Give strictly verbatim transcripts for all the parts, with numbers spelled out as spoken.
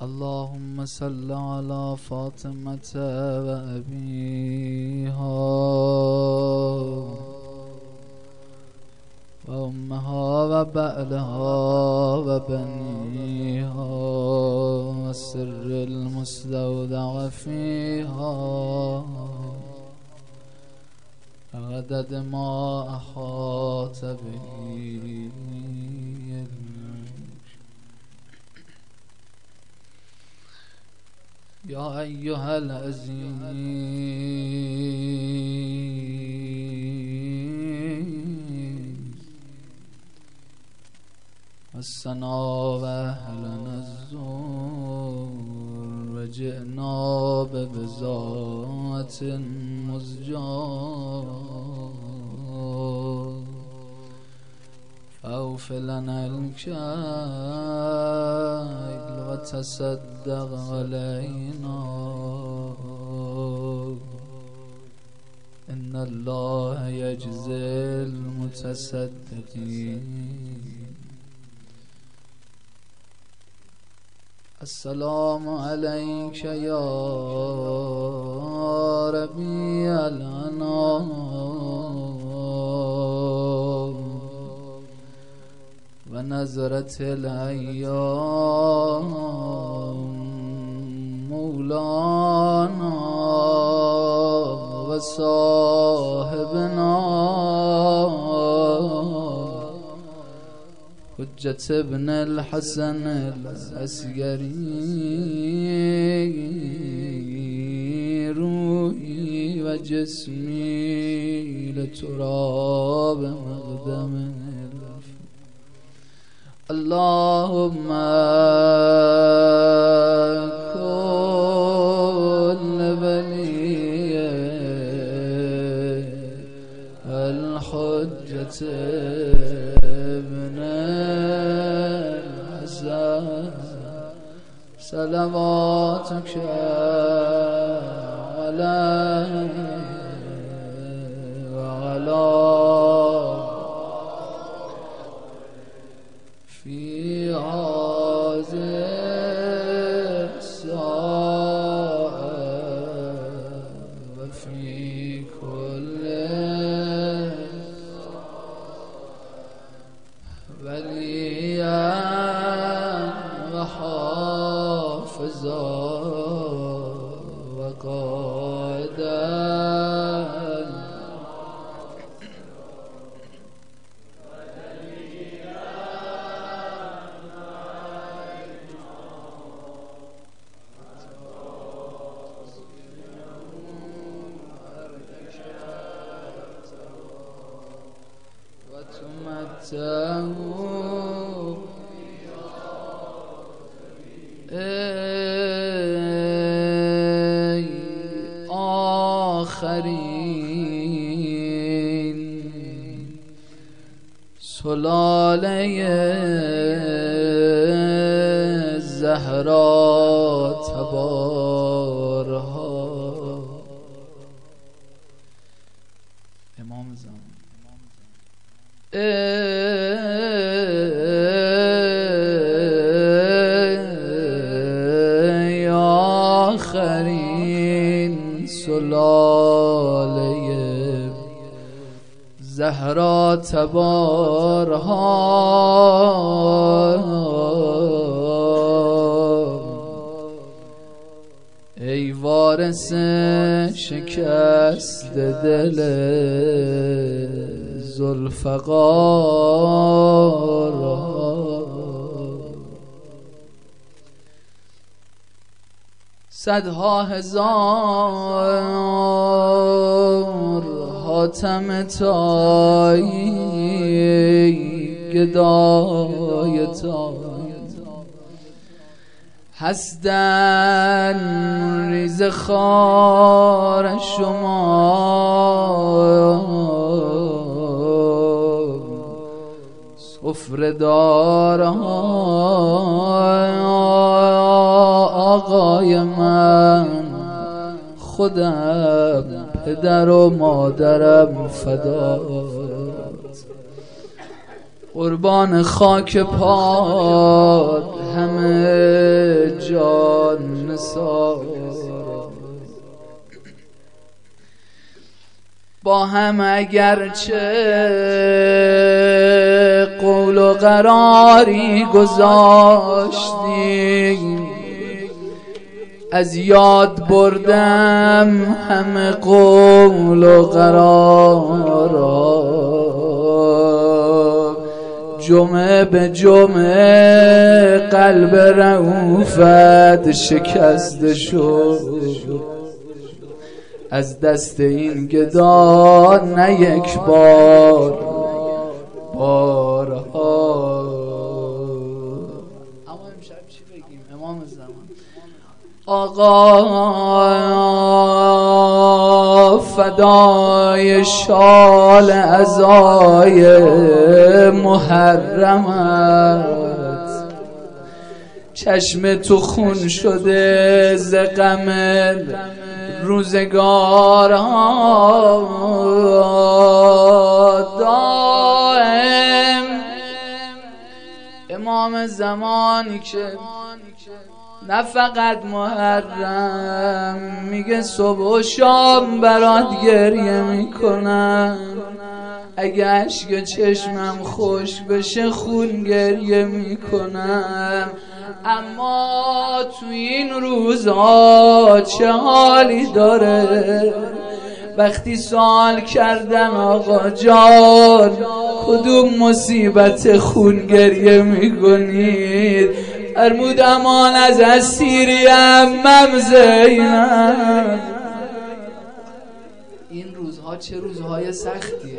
اللهم صل على فاطمة وأبيها وأمها وبعلها وبنيها والسر المستودع فيها عدد ما أحاط به. يا أيها العزيز مسنا وأهلنا الزور وجئنا ببضاعة مزجاة فأوف لنا الكيل وتصدق علينا إن الله يجزي المتصدقين. السلام عليك يا ربيع الأنام ونظرة الأيام مولانا وصاحبنا حجة ابن الحسن العسكري روحي وجسمي لتراب مقدمه. اللهم كل ولي الحجة ابن الحسن صلواتك عليه وعلى في هذه الساعة وفي كل وليا وحافظا وقائدا وتمتعوا أي آخرين سلاله الزهراء تبارها امام زمان ای آخرین سلاله زهرا تبارها ای وارث شکست دل ذوالفقار صدها هزار حاتم تایی گدای تایی هستن ریز خار شما سفره داران آقای من خودم پدر و مادرم فدات قربان خاک پاد همه جان نثار با هم اگرچه قول و قراری گذاشتیم از یاد بردم همه قول و قرارا جمعه به جمعه قلب رؤوفت شکسته شد از دست این گدا نه یک بار بارها. اما امشب چی بگیم امام زمان؟ آقا فدای شال عزای محرمت چشم تو خون شده ز غم روزگارها دائم امام زمانی که نه فقط محرم میگه صبح و شام برات گریه میکنم اگه اشک چشمم خوش بشه خون گریه میکنم اما تو این روزها چه حالی داره وقتی سوال کردن آقا جان کدوم مصیبت خون گریه میکنید فرمود امان از اسیری عمم زینب. این روزها چه روزهای سختیه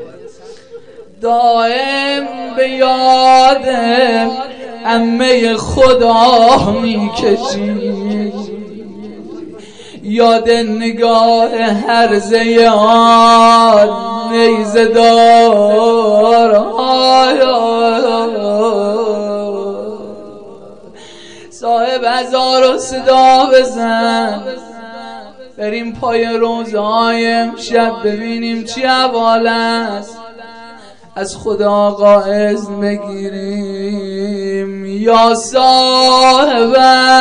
دائم به یاد عمه خدا میکشی یاد نگاه هرزه آن نیزه دار صاحب هزار و صدا بزن بریم پای روزه های امشب ببینیم چی احوال است از خدا آقا اذن بگیریم یا صاحب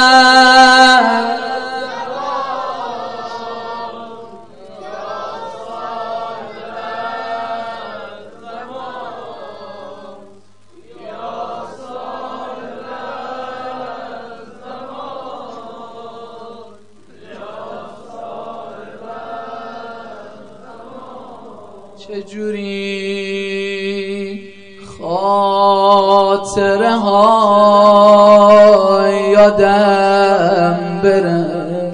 چجوری خاطره ها یادم بره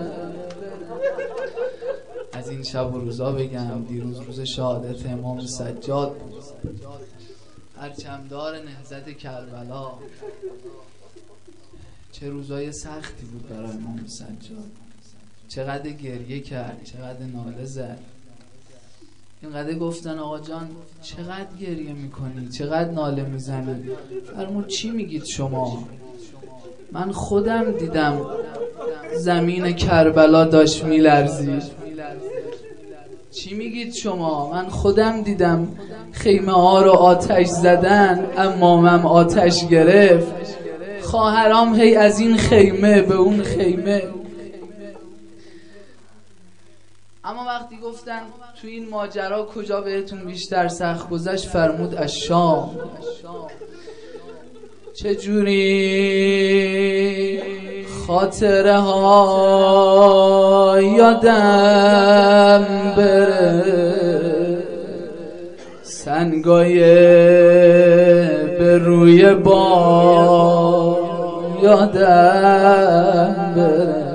از این شب و روزا بگم دیروز روز شهادت امام سجاد بود پرچمدار نهضت کربلا چه روزای سختی بود برای امام سجاد چقدر گریه کرد چقدر ناله زد اینقدر گفتن آقا جان چقدر گریه میکنی چقدر ناله میزنی فرمود چی میگید شما من خودم دیدم زمین کربلا داشت میلرزید چی میگید شما من خودم دیدم خیمه ها رو آتش زدن امامم آتش گرفت خواهرام هی از این خیمه به اون خیمه اما وقتی گفتن تو این ماجرا کجا بهتون بیشتر سخت گذشت فرمود از شام چجوری خاطره ها یادم بره سنگای به روی بام یادم بره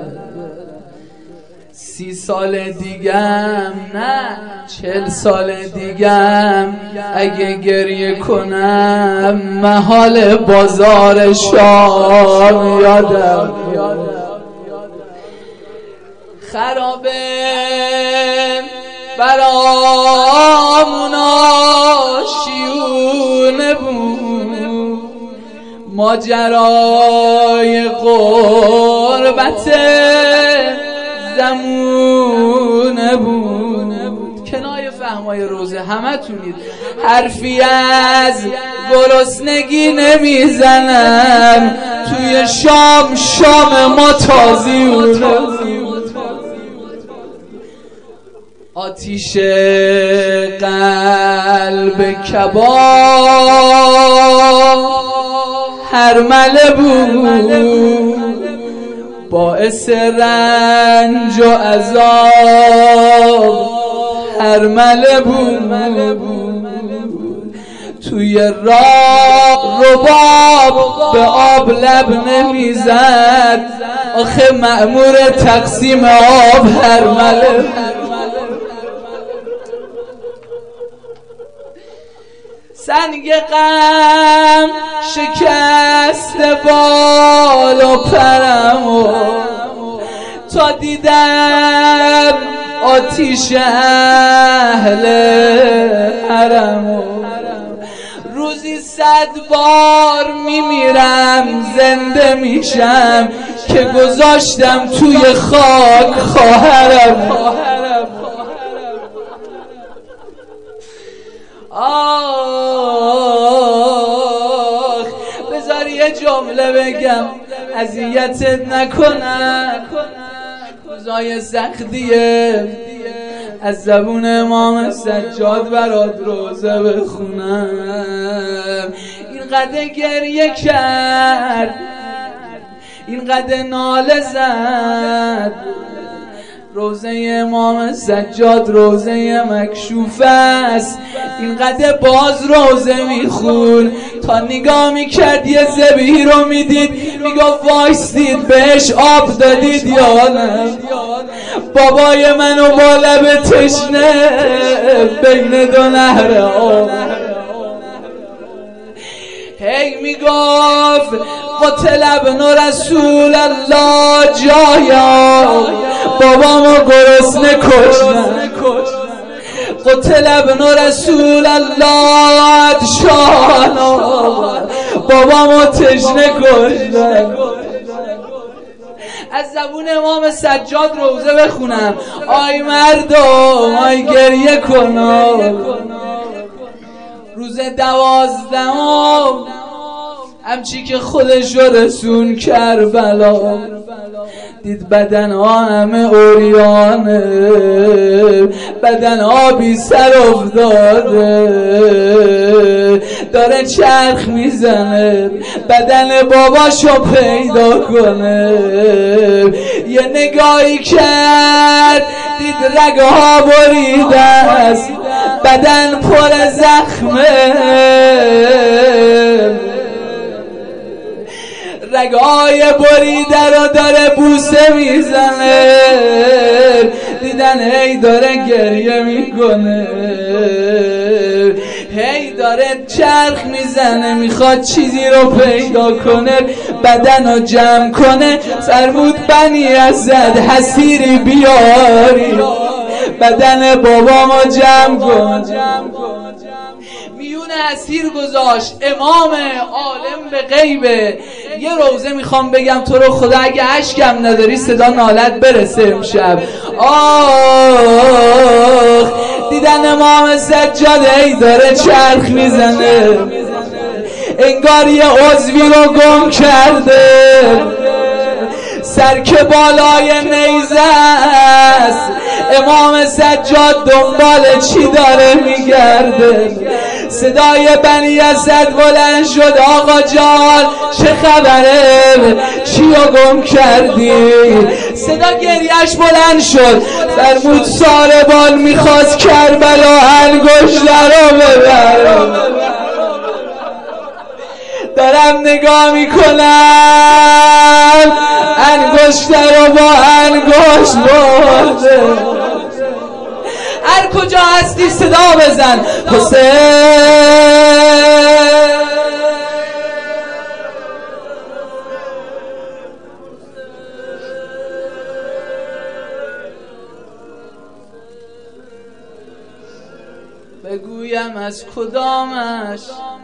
سی سال دیگم نه چل سال دیگم اگه گریه کنم محال بازار شام یادم خرابه برامون آشیونه بود ماجرای غربت زمونه بود کنایه فهمای روزه همه تونید حرفی از گرسنگی نمیزنم توی شام شام ما تازیونه، آتیش قلب کباب هرمله بود، باعث رنج و عذاب هرمله بود. توی راه رباب به آب لب نمیزد، آخه مأمور تقسیم آب هرمله. سنگ غم شکست بال و پرمو، تا دیدم آتیش اهل حرمو. روزی صد بار میمیرم زنده میشم که گذاشتم توی خاک خواهرم. آخ بذار یه جمله بگم اذیتت نکنم، روزای سختیه از زبون امام سجاد برات روزه بخونم. اینقدر گریه کرد، اینقدر ناله زد، روزه امام سجاد روزه مکشوف است. اینقدر باز روزه میخون تا نگاه میکرد یه ذبیحی رو میدید، میگفت وایستید بهش آب دادید یا نه؟ بابای منو با لب تشنه بین دو نهر آب هی میگفت قتل ابن رسول الله جایا، بابامو گرسنه کشتن، قتل ابن رسول الله شانا، بابامو تشنه کشتن. از زبون امام سجاد روزه بخونم، آی مردم آی گریه کنم. روز دوازدهم همچی که خودش رو رسون کربلا، دید بدن ها همه اوریانه، بدن ها بی سر افتاده، داره چرخ میزنه بدن باباشو پیدا کنه. یه نگاهی کرد دید رگه ها بریده است، بدن پر زخمه، رگای بریده رو داره بوسه میزنه. دیدن هی داره گریه میکنه، هی داره چرخ میزنه، میخواد چیزی رو پیدا کنه، بدن رو جمع کنه. فرمود بنی اسد حسیری بیاری، بدن بابامو جمع کن. میون اسیر گذاشت، امام عالم به غیبه. یه روزه میخوام بگم تو رو خدا اگه اشکم نداری صدا نالت برسه امشب. آخ دیدن امام سجاد ای داره چرخ میزنه، انگار یه عضوی رو گم کرده، سرک بالای نیزه است. امام سجاد دنبال چی داره میگرده؟ صدای بنی اسد بلند شد، آقا جان چه خبره؟ چی رو گم کردی؟ صدا گریهش بلند شد، فرمود ساربان میخواست کربلا انگشتر رو ببره. دارم نگاه میکنم انگشتر رو با انگشت برده. هر کجا هستی صدا بزن حسین. بگویم از کدامش،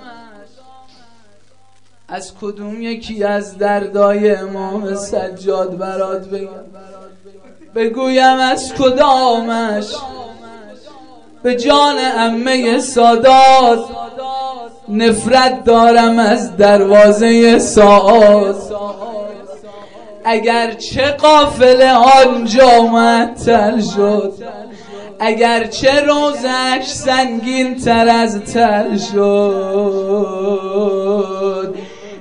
از کدوم یکی از دردای امام سجاد برات بگم؟ بگویم از کدامش؟ به جان عمه سادات نفرت دارم از دروازه ساعات، اگر چه قافله آنجا معطل شد، اگر چه روزش سنگین تر از تل شد.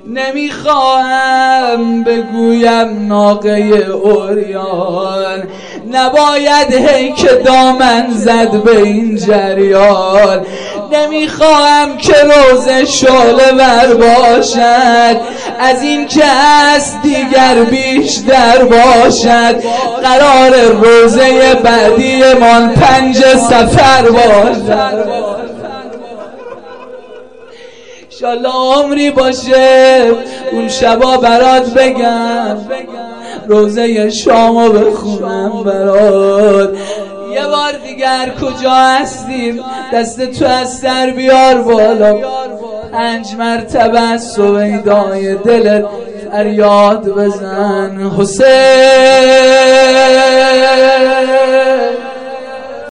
نمیخواهم بگویم ناقه عریان نباید هی که دامن زد به این جریان. نمیخواهم که روز شعله ور باشد، از این که از دیگر بیشتر باشد. قرار روزه بعدی من پنج سفر باشد. انشالله عمری باشه اون شبا برات بگم، روزه شامو بخونم برات. یه بار دیگر کجا هستیم دست تو از سر بیار بالا، پنج مرتبه از سویدای دلت فریاد بزن حسین.